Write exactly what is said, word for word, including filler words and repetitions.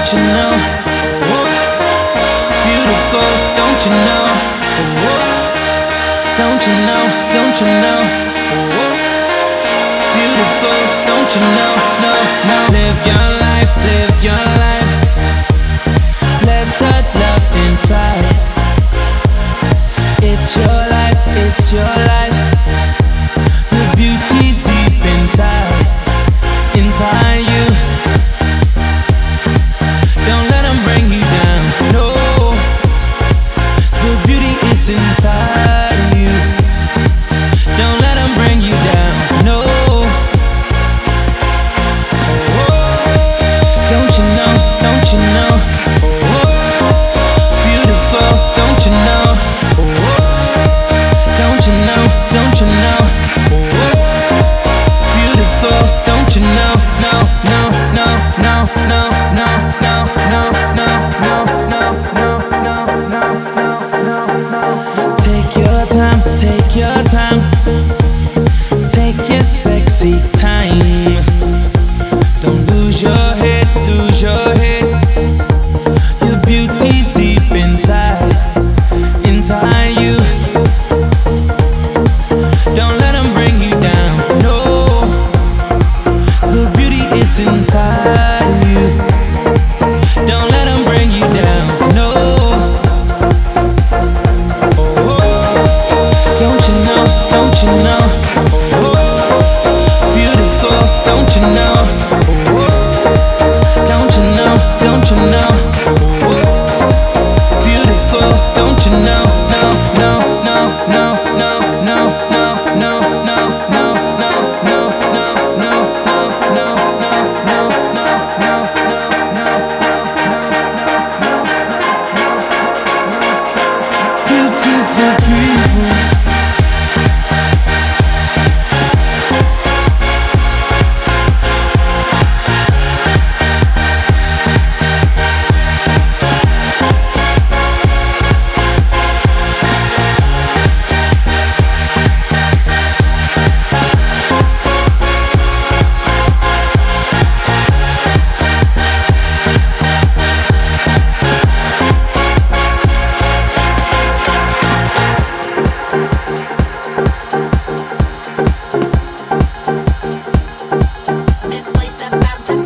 don't you know? Beautiful, don't you know? Don't you know, don't you know? Beautiful, don't you know? No, no. Live your life, live your life. Let that love inside. It's your life, it's your life. The beauty's deep inside, inside you. Don't let them bring you down, no. The beauty is inside you. Don't let them bring you down, no. Don't you know, don't you know? Beautiful, don't you know? Don't you know, don't you know? Beautiful, don't you know? No, no, no, no, no, no, no, no, no, no, no, no, no, no, no. Take your time, take your time. Take your sexy time. Don't lose your head, lose your head. Your beauty's deep inside, inside you. Don't let them bring you down, no. The beauty is inside you. Don't let them bring you down, no. Don't you know, don't you know? Beautiful, don't you know? Don't you know, don't you know?